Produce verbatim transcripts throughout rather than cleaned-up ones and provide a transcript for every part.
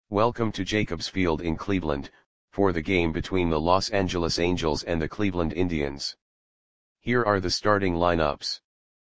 Welcome to Jacobs Field in Cleveland, for the game between the Los Angeles Angels and the Cleveland Indians. Here are the starting lineups.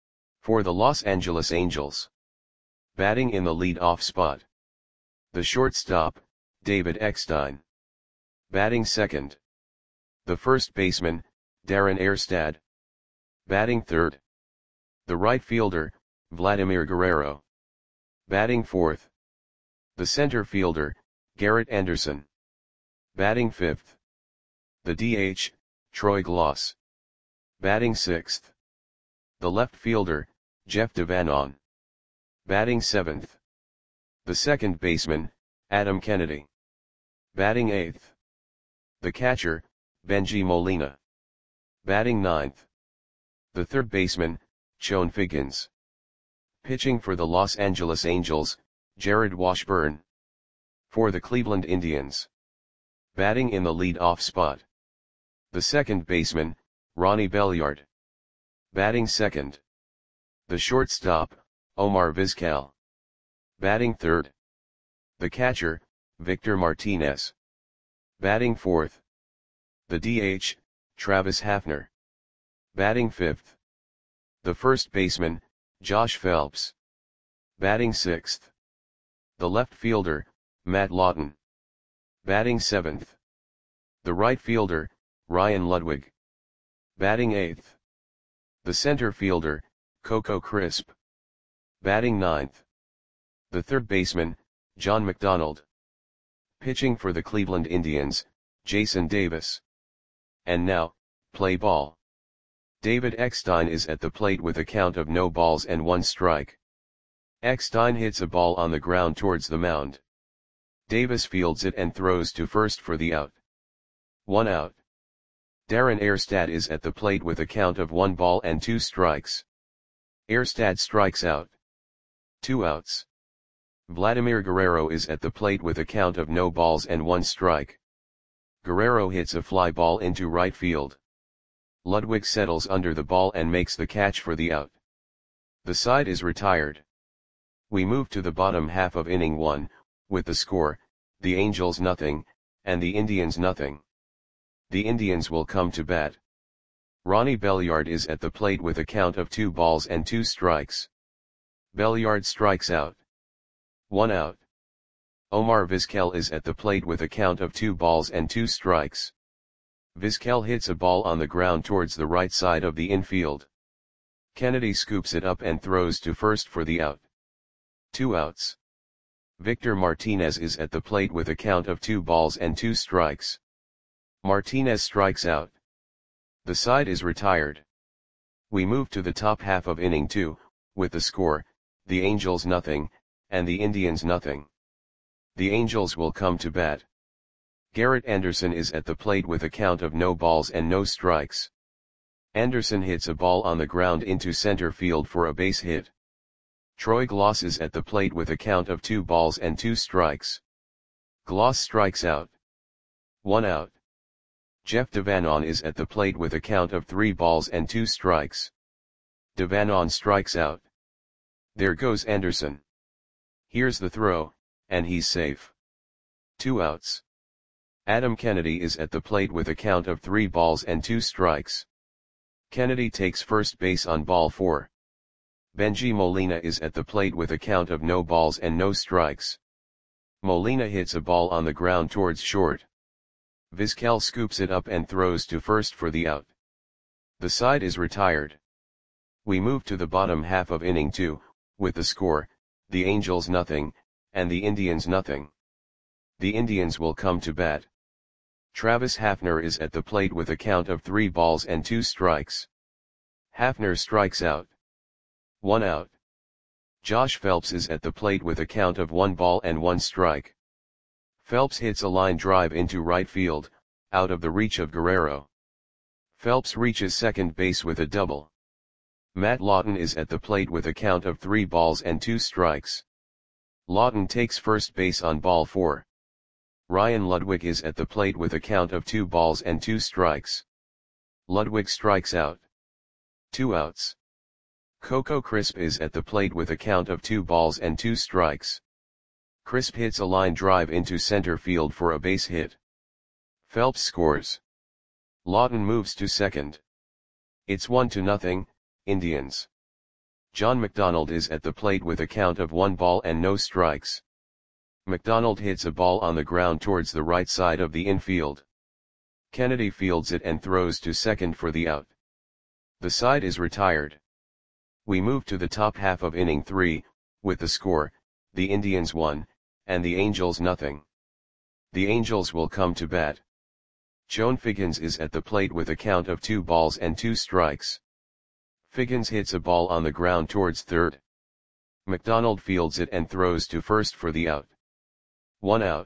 For the Los Angeles Angels. Batting in the lead-off spot. The shortstop, David Eckstein. Batting second. The first baseman, Darren Erstad. Batting third. The right fielder, Vladimir Guerrero. Batting fourth. The center fielder, Garrett Anderson. Batting fifth. The D H, Troy Glaus. Batting sixth. The left fielder, Jeff Devanon. Batting seventh. The second baseman, Adam Kennedy. Batting eighth. The catcher, Bengie Molina. Batting ninth. The third baseman, Chone Figgins. Pitching for the Los Angeles Angels, Jared Washburn. For the Cleveland Indians. Batting in the lead-off spot. The second baseman, Ronnie Belliard. Batting second. The shortstop, Omar Vizquel. Batting third. The catcher, Victor Martinez. Batting fourth. The D H, Travis Hafner. Batting fifth. The first baseman, Josh Phelps. Batting sixth. The left fielder, Matt Lawton. Batting seventh. The right fielder, Ryan Ludwig. Batting eighth. The center fielder, Coco Crisp. Batting ninth. The third baseman, John McDonald. Pitching for the Cleveland Indians, Jason Davis. And now, play ball. David Eckstein is at the plate with a count of no balls and one strike. Eckstein hits a ball on the ground towards the mound. Davis fields it and throws to first for the out. One out. Darren Erstad is at the plate with a count of one ball and two strikes. Erstad strikes out. Two outs. Vladimir Guerrero is at the plate with a count of no balls and one strike. Guerrero hits a fly ball into right field. Ludwig settles under the ball and makes the catch for the out. The side is retired. We move to the bottom half of inning one, with the score, the Angels nothing, and the Indians nothing. The Indians will come to bat. Ronnie Belliard is at the plate with a count of two balls and two strikes. Belliard strikes out. One out. Omar Vizquel is at the plate with a count of two balls and two strikes. Vizquel hits a ball on the ground towards the right side of the infield. Kennedy scoops it up and throws to first for the out. Two outs. Victor Martinez is at the plate with a count of two balls and two strikes. Martinez strikes out. The side is retired. We move to the top half of inning two, with the score, the Angels nothing, and the Indians nothing. The Angels will come to bat. Garrett Anderson is at the plate with a count of no balls and no strikes. Anderson hits a ball on the ground into center field for a base hit. Troy Glaus is at the plate with a count of two balls and two strikes. Glaus strikes out. One out. Jeff Devanon is at the plate with a count of three balls and two strikes. Devanon strikes out. There goes Anderson. Here's the throw, and he's safe. Two outs. Adam Kennedy is at the plate with a count of three balls and two strikes. Kennedy takes first base on ball four. Bengie Molina is at the plate with a count of no balls and no strikes. Molina hits a ball on the ground towards short. Vizquel scoops it up and throws to first for the out. The side is retired. We move to the bottom half of inning two, with the score, the Angels nothing, and the Indians nothing. The Indians will come to bat. Travis Hafner is at the plate with a count of three balls and two strikes. Hafner strikes out. One out. Josh Phelps is at the plate with a count of one ball and one strike. Phelps hits a line drive into right field, out of the reach of Guerrero. Phelps reaches second base with a double. Matt Lawton is at the plate with a count of three balls and two strikes. Lawton takes first base on ball four. Ryan Ludwig is at the plate with a count of two balls and two strikes. Ludwig strikes out. Two outs. Coco Crisp is at the plate with a count of two balls and two strikes. Crisp hits a line drive into center field for a base hit. Phelps scores. Lawton moves to second. It's one to nothing, Indians. John McDonald is at the plate with a count of one ball and no strikes. McDonald hits a ball on the ground towards the right side of the infield. Kennedy fields it and throws to second for the out. The side is retired. We move to the top half of inning three, with the score, the Indians one, and the Angels nothing. The Angels will come to bat. Joan Figgins is at the plate with a count of two balls and two strikes. Figgins hits a ball on the ground towards third. McDonald fields it and throws to first for the out. One out.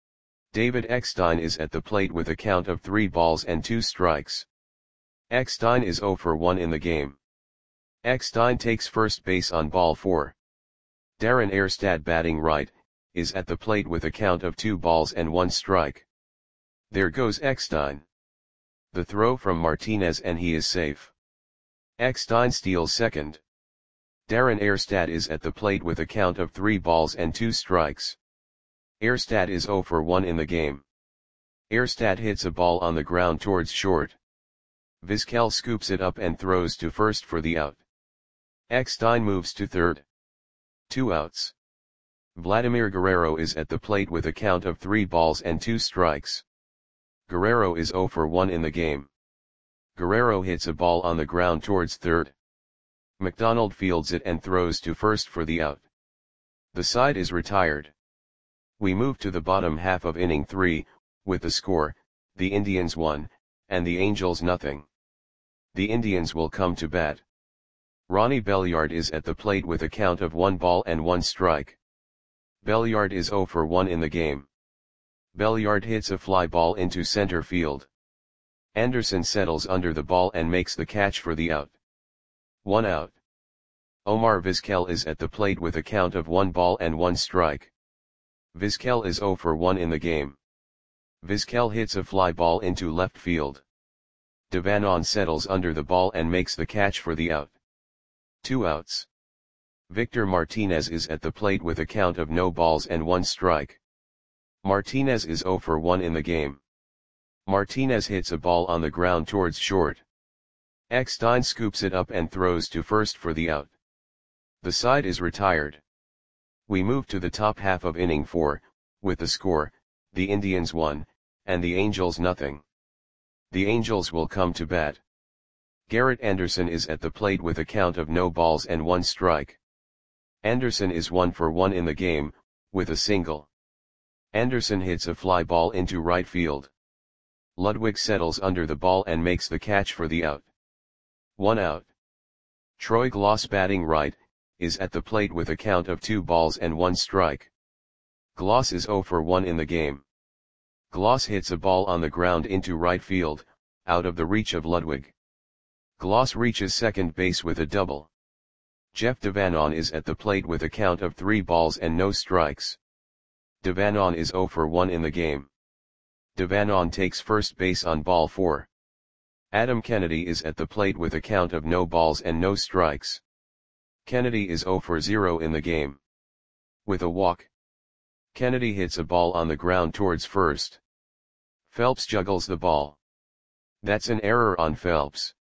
David Eckstein is at the plate with a count of three balls and two strikes. Eckstein is zero for one in the game. Eckstein takes first base on ball four. Darren Erstad, batting right, is at the plate with a count of two balls and one strike. There goes Eckstein. The throw from Martinez and he is safe. Eckstein steals second. Darren Erstad is at the plate with a count of three balls and two strikes. Erstad is zero for one in the game. Erstad hits a ball on the ground towards short. Vizquel scoops it up and throws to first for the out. Eckstein moves to third. Two outs. Vladimir Guerrero is at the plate with a count of three balls and two strikes. Guerrero is zero for one in the game. Guerrero hits a ball on the ground towards third. McDonald fields it and throws to first for the out. The side is retired. We move to the bottom half of inning three, with the score, the Indians one, and the Angels nothing. The Indians will come to bat. Ronnie Belliard is at the plate with a count of one ball and one strike. Belliard is zero for one in the game. Belliard hits a fly ball into center field. Anderson settles under the ball and makes the catch for the out. One out. Omar Vizquel is at the plate with a count of one ball and one strike. Vizquel is zero for one in the game. Vizquel hits a fly ball into left field. Devanon settles under the ball and makes the catch for the out. Two outs. Victor Martinez is at the plate with a count of no balls and one strike. Martinez is zero for one in the game. Martinez hits a ball on the ground towards short. Eckstein scoops it up and throws to first for the out. The side is retired. We move to the top half of inning four, with the score, the Indians one, and the Angels nothing. The Angels will come to bat. Garrett Anderson is at the plate with a count of no balls and one strike. Anderson is one for one in the game, with a single. Anderson hits a fly ball into right field. Ludwig settles under the ball and makes the catch for the out. One out. Troy Gloss, batting right, is at the plate with a count of two balls and one strike. Gloss is zero for one in the game. Gloss hits a ball on the ground into right field, out of the reach of Ludwig. Gloss reaches second base with a double. Jeff Devanon is at the plate with a count of three balls and no strikes. Devanon is zero for one in the game. Devanon takes first base on ball four. Adam Kennedy is at the plate with a count of no balls and no strikes. Kennedy is zero for zero in the game. With a walk, Kennedy hits a ball on the ground towards first. Phelps juggles the ball. That's an error on Phelps.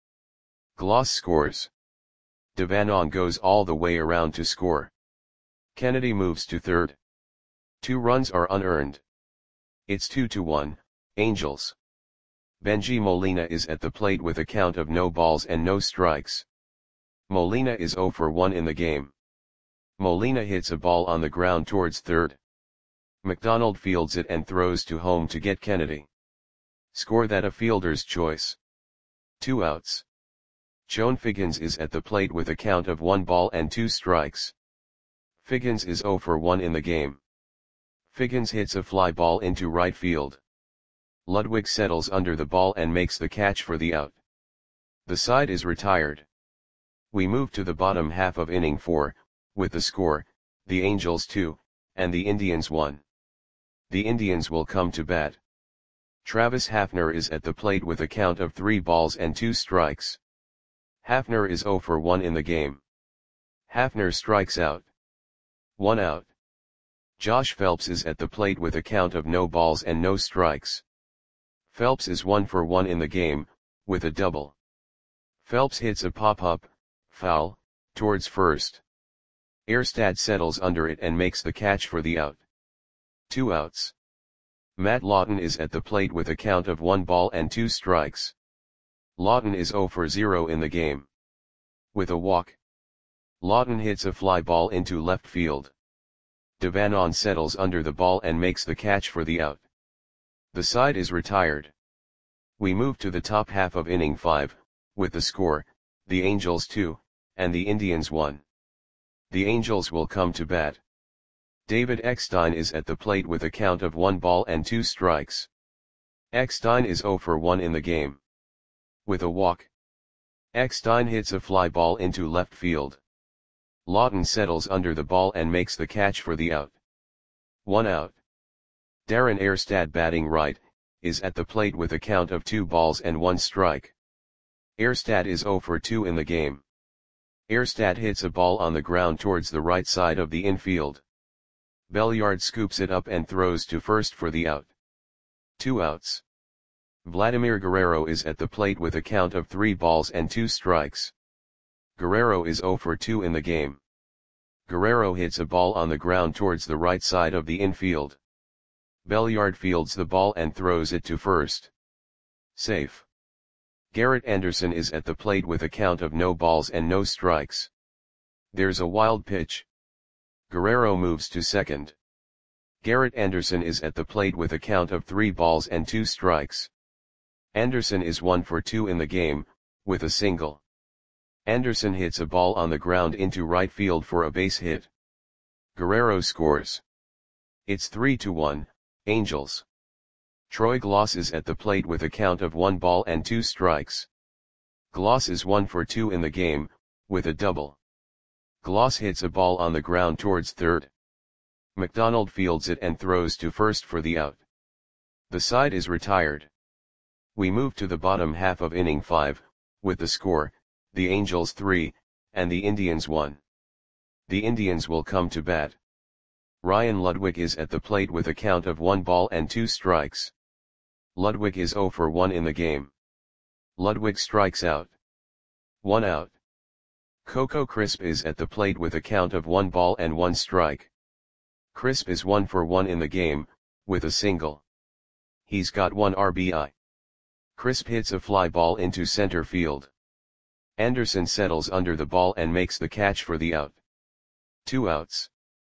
Gloss scores. Devanon goes all the way around to score. Kennedy moves to third. Two runs are unearned. It's two to one, Angels. Benji Molina is at the plate with a count of no balls and no strikes. Molina is zero for one in the game. Molina hits a ball on the ground towards third. McDonald fields it and throws to home to get Kennedy. Score that a fielder's choice. Two outs. Joan Figgins is at the plate with a count of one ball and two strikes. Figgins is zero for one in the game. Figgins hits a fly ball into right field. Ludwig settles under the ball and makes the catch for the out. The side is retired. We move to the bottom half of inning four, with the score, the Angels two, and the Indians one. The Indians will come to bat. Travis Hafner is at the plate with a count of three balls and two strikes. Hafner is zero for one in the game. Hafner strikes out. One out. Josh Phelps is at the plate with a count of no balls and no strikes. Phelps is one for one in the game, with a double. Phelps hits a pop-up, foul, towards first. Erstad settles under it and makes the catch for the out. Two outs. Matt Lawton is at the plate with a count of one ball and two strikes. Lawton is zero for zero in the game. With a walk. Lawton hits a fly ball into left field. Devanon settles under the ball and makes the catch for the out. The side is retired. We move to the top half of inning five, with the score, the Angels two, and the Indians one. The Angels will come to bat. David Eckstein is at the plate with a count of one ball and two strikes. Eckstein is zero for one in the game. With a walk. Eckstein hits a fly ball into left field. Lawton settles under the ball and makes the catch for the out. One out. Darren Erstad, batting right, is at the plate with a count of two balls and one strike. Erstad is zero for two in the game. Erstad hits a ball on the ground towards the right side of the infield. Belliard scoops it up and throws to first for the out. Two outs. Vladimir Guerrero is at the plate with a count of three balls and two strikes. Guerrero is zero for two in the game. Guerrero hits a ball on the ground towards the right side of the infield. Belliard fields the ball and throws it to first. Safe. Garrett Anderson is at the plate with a count of no balls and no strikes. There's a wild pitch. Guerrero moves to second. Garrett Anderson is at the plate with a count of three balls and two strikes. Anderson is one for two in the game, with a single. Anderson hits a ball on the ground into right field for a base hit. Guerrero scores. It's three to one, Angels. Troy Gloss is at the plate with a count of one ball and two strikes. Gloss is one for two in the game, with a double. Gloss hits a ball on the ground towards third. McDonald fields it and throws to first for the out. The side is retired. We move to the bottom half of inning five, with the score, the Angels three, and the Indians one. The Indians will come to bat. Ryan Ludwig is at the plate with a count of one ball and two strikes. Ludwig is zero for one in the game. Ludwig strikes out. One out. Coco Crisp is at the plate with a count of one ball and one strike. Crisp is one for one in the game, with a single. He's got one R B I. Crisp hits a fly ball into center field. Anderson settles under the ball and makes the catch for the out. Two outs.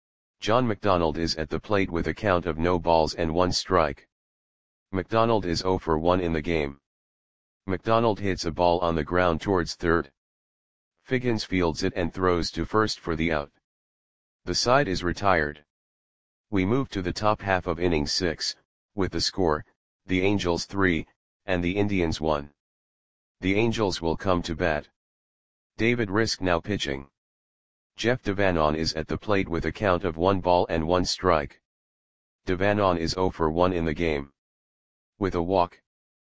John McDonald is at the plate with a count of no balls and one strike. McDonald is zero for one in the game. McDonald hits a ball on the ground towards third. Figgins fields it and throws to first for the out. The side is retired. We move to the top half of inning six, with the score, the Angels three, and the Indians one. The Angels will come to bat. David Risk now pitching. Jeff Devanon is at the plate with a count of one ball and one strike. Devanon is zero for one in the game. With a walk.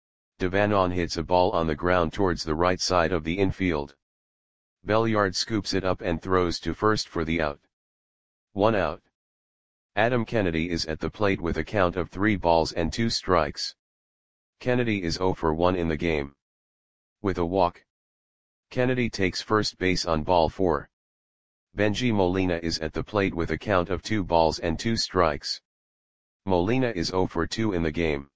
Devanon hits a ball on the ground towards the right side of the infield. Belliard scoops it up and throws to first for the out. One out. Adam Kennedy is at the plate with a count of three balls and two strikes. Kennedy is zero for one in the game. With a walk. Kennedy takes first base on ball four. Benji Molina is at the plate with a count of two balls and two strikes. Molina is zero for two in the game.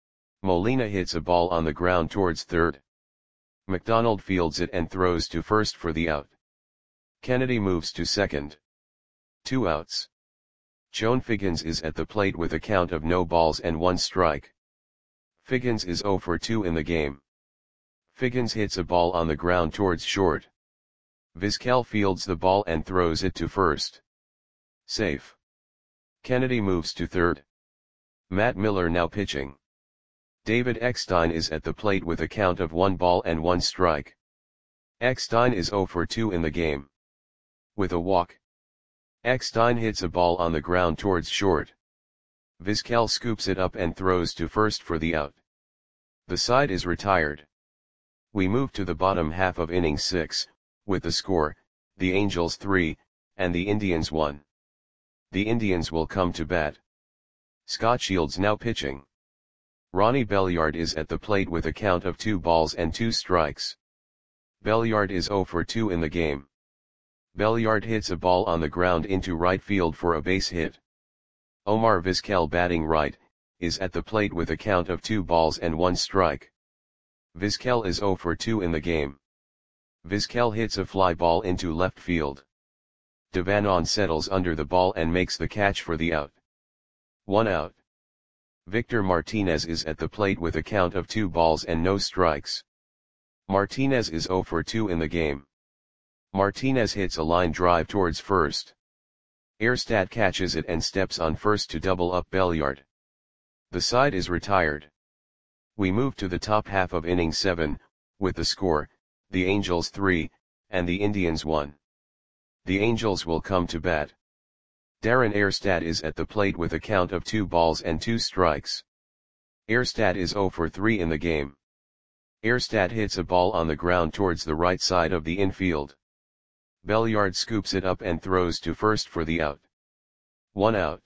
Molina hits a ball on the ground towards third. McDonald fields it and throws to first for the out. Kennedy moves to second. Two outs. Joan Figgins is at the plate with a count of no balls and one strike. Figgins is zero for two in the game. Figgins hits a ball on the ground towards short. Vizquel fields the ball and throws it to first. Safe. Kennedy moves to third. Matt Miller now pitching. David Eckstein is at the plate with a count of one ball and one strike. Eckstein is zero for two in the game. With a walk. Eckstein hits a ball on the ground towards short. Vizquel scoops it up and throws to first for the out. The side is retired. We move to the bottom half of inning six, with the score, the Angels three, and the Indians one. The Indians will come to bat. Scott Shields now pitching. Ronnie Belliard is at the plate with a count of two balls and two strikes. Belliard is zero for two in the game. Belliard hits a ball on the ground into right field for a base hit. Omar Vizquel batting right, is at the plate with a count of two balls and one strike. Vizquel is zero for two in the game. Vizquel hits a fly ball into left field. Devanon settles under the ball and makes the catch for the out. One out. Victor Martinez is at the plate with a count of two balls and no strikes. Martinez is zero for two in the game. Martinez hits a line drive towards first. Erstad catches it and steps on first to double up Belliard. The side is retired. We move to the top half of inning seven, with the score, the Angels three, and the Indians one. The Angels will come to bat. Darren Erstad is at the plate with a count of two balls and two strikes. Erstad is zero for three in the game. Erstad hits a ball on the ground towards the right side of the infield. Belliard scoops it up and throws to first for the out. One out.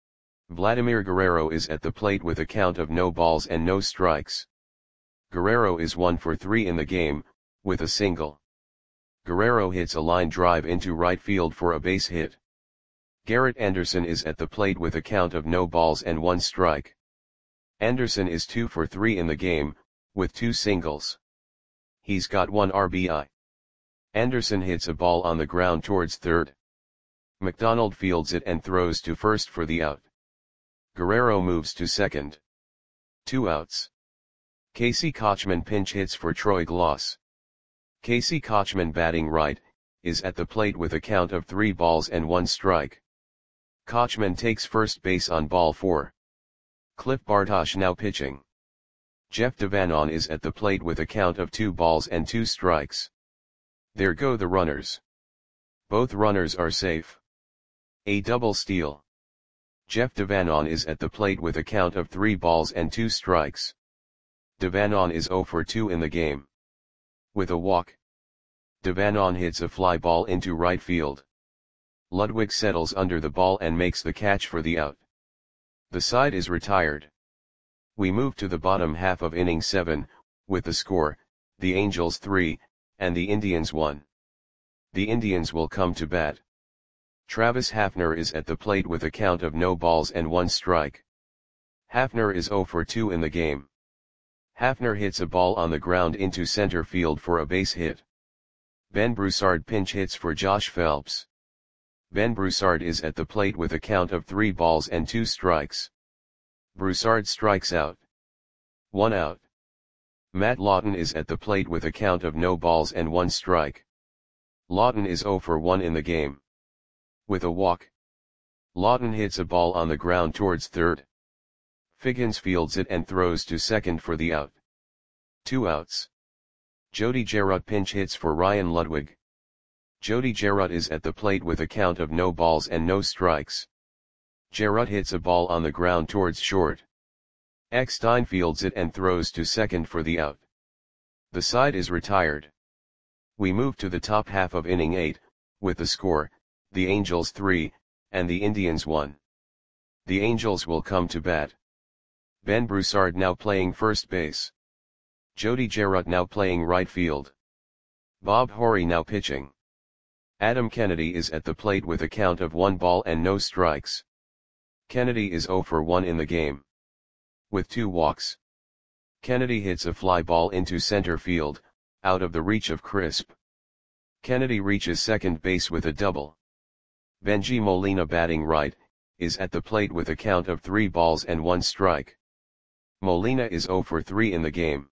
Vladimir Guerrero is at the plate with a count of no balls and no strikes. Guerrero is one for three in the game, with a single. Guerrero hits a line drive into right field for a base hit. Garrett Anderson is at the plate with a count of no balls and one strike. Anderson is two for three in the game, with two singles. He's got one R B I. Anderson hits a ball on the ground towards third. McDonald fields it and throws to first for the out. Guerrero moves to second. Two outs. Casey Kochman pinch hits for Troy Gloss. Casey Kochman batting right, is at the plate with a count of three balls and one strike. Kochman takes first base on ball four. Cliff Bartosh now pitching. Jeff Devanon is at the plate with a count of two balls and two strikes. There go the runners. Both runners are safe. A double steal. Jeff Devanon is at the plate with a count of three balls and two strikes. Devanon is zero for two in the game. With a walk. Devanon hits a fly ball into right field. Ludwig settles under the ball and makes the catch for the out. The side is retired. We move to the bottom half of inning seven, with the score, the Angels three, and the Indians one. The Indians will come to bat. Travis Hafner is at the plate with a count of no balls and one strike. Hafner is zero for two in the game. Hafner hits a ball on the ground into center field for a base hit. Ben Broussard pinch hits for Josh Phelps. Ben Broussard is at the plate with a count of three balls and two strikes. Broussard strikes out. One out. Matt Lawton is at the plate with a count of no balls and one strike. Lawton is zero for one in the game. With a walk. Lawton hits a ball on the ground towards third. Figgins fields it and throws to second for the out. Two outs. Jody Gerut pinch hits for Ryan Ludwig. Jody Gerut is at the plate with a count of no balls and no strikes. Gerut hits a ball on the ground towards short. Eckstein fields it and throws to second for the out. The side is retired. We move to the top half of inning eight, with the score, the Angels three, and the Indians one. The Angels will come to bat. Ben Broussard now playing first base. Jody Gerut now playing right field. Bob Horry now pitching. Adam Kennedy is at the plate with a count of one ball and no strikes. Kennedy is zero for one in the game. With two walks. Kennedy hits a fly ball into center field, out of the reach of Crisp. Kennedy reaches second base with a double. Benji Molina batting right, is at the plate with a count of three balls and one strike. Molina is zero for three in the game.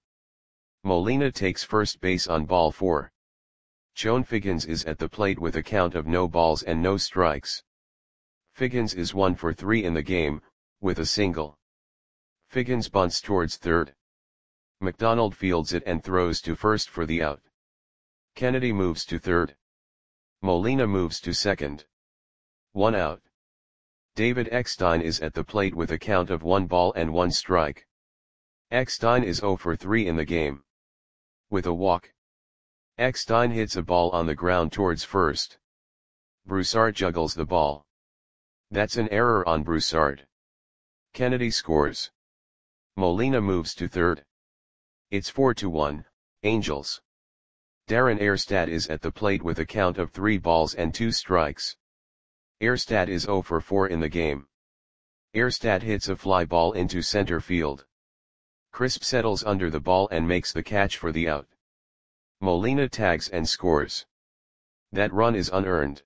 Molina takes first base on ball four. Joan Figgins is at the plate with a count of no balls and no strikes. Figgins is one for three in the game, with a single. Figgins bunts towards third. McDonald fields it and throws to first for the out. Kennedy moves to third. Molina moves to second. One out. David Eckstein is at the plate with a count of one ball and one strike. Eckstein is zero for three in the game. With a walk. Eckstein hits a ball on the ground towards first. Broussard juggles the ball. That's an error on Broussard. Kennedy scores. Molina moves to third. It's four to one, Angels. Darren Erstad is at the plate with a count of three balls and two strikes. Erstad is zero for four in the game. Erstad hits a fly ball into center field. Crisp settles under the ball and makes the catch for the out. Molina tags and scores. That run is unearned.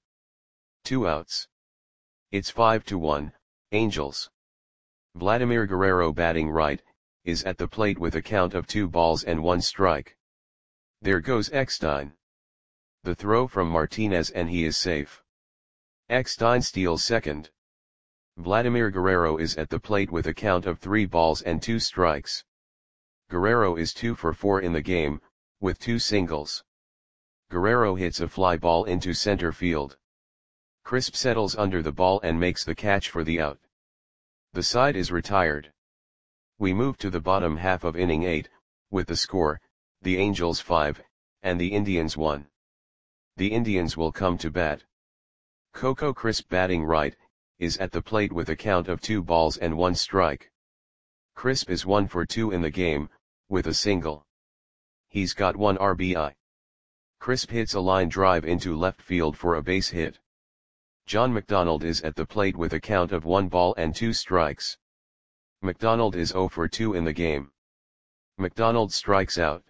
Two outs. It's five to one, Angels. Vladimir Guerrero, batting right, is at the plate with a count of two balls and one strike. There goes Eckstein. The throw from Martinez and he is safe. Eckstein steals second. Vladimir Guerrero is at the plate with a count of three balls and two strikes. Guerrero is two for four in the game, with two singles. Guerrero hits a fly ball into center field. Crisp settles under the ball and makes the catch for the out. The side is retired. We move to the bottom half of inning eight, with the score, the Angels five, and the Indians one. The Indians will come to bat. Coco Crisp, batting right, is at the plate with a count of two balls and one strike. Crisp is one for two in the game, with a single. He's got one R B I. Crisp hits a line drive into left field for a base hit. John McDonald is at the plate with a count of one ball and two strikes. McDonald is zero for two in the game. McDonald strikes out.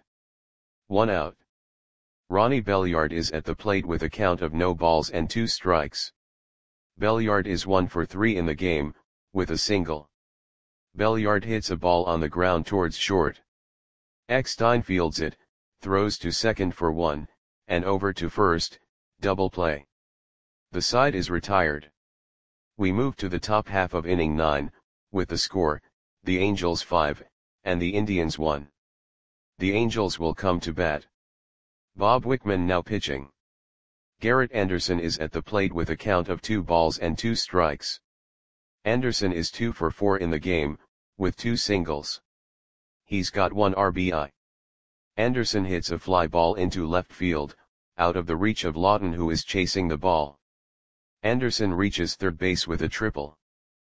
One out. Ronnie Belliard is at the plate with a count of no balls and two strikes. Belliard is one for three in the game, with a single. Belliard hits a ball on the ground towards short. Eckstein fields it, throws to second for one, and over to first, double play. The side is retired. We move to the top half of inning nine, with the score, the Angels five, and the Indians one. The Angels will come to bat. Bob Wickman now pitching. Garrett Anderson is at the plate with a count of two balls and two strikes. Anderson is two for four in the game, with two singles. He's got one R B I. Anderson hits a fly ball into left field, out of the reach of Lawton, who is chasing the ball. Anderson reaches third base with a triple.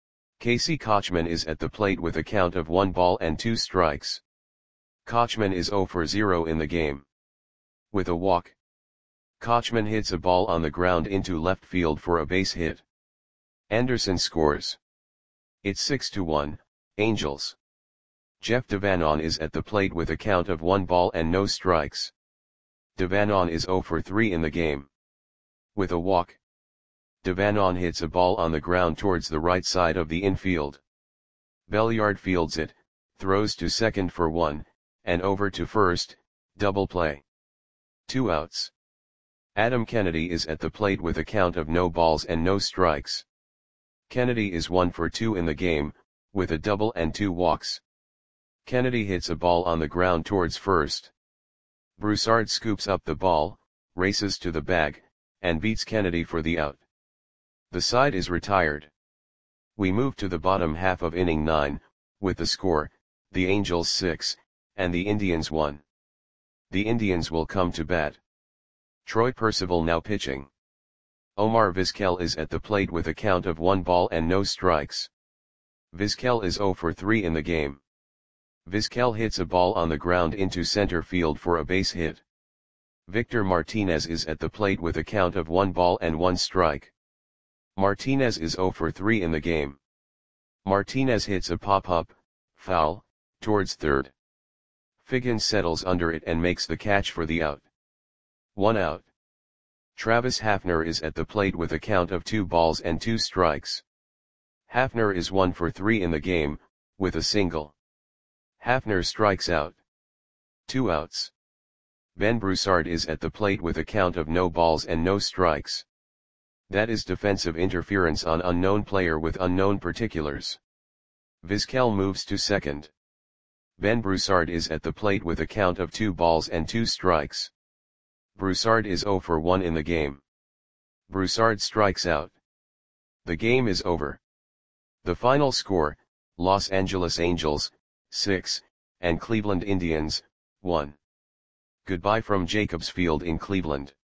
Casey Kochman is at the plate with a count of one ball and two strikes. Kochman is zero for zero in the game. With a walk, Kochman hits a ball on the ground into left field for a base hit. Anderson scores. It's six to one, Angels. Jeff Devanon is at the plate with a count of one ball and no strikes. Devanon is zero for three in the game. With a walk, Devanon hits a ball on the ground towards the right side of the infield. Belliard fields it, throws to second for one, and over to first, double play. Two outs. Adam Kennedy is at the plate with a count of no balls and no strikes. Kennedy is one for two in the game, with a double and two walks. Kennedy hits a ball on the ground towards first. Broussard scoops up the ball, races to the bag, and beats Kennedy for the out. The side is retired. We move to the bottom half of inning nine, with the score, the Angels six, and the Indians one. The Indians will come to bat. Troy Percival now pitching. Omar Vizquel is at the plate with a count of one ball and no strikes. Vizquel is zero for three in the game. Vizquel hits a ball on the ground into center field for a base hit. Victor Martinez is at the plate with a count of one ball and one strike. Martinez is zero for three in the game. Martinez hits a pop-up, foul, towards third. Figgins settles under it and makes the catch for the out. One out. Travis Hafner is at the plate with a count of two balls and two strikes. Hafner is one for three in the game, with a single. Hafner strikes out. Two outs. Ben Broussard is at the plate with a count of no balls and no strikes. That is defensive interference on unknown player with unknown particulars. Vizquel moves to second. Ben Broussard is at the plate with a count of two balls and two strikes. Broussard is zero for one in the game. Broussard strikes out. The game is over. The final score, Los Angeles Angels, six, and Cleveland Indians, one. Goodbye from Jacobs Field in Cleveland.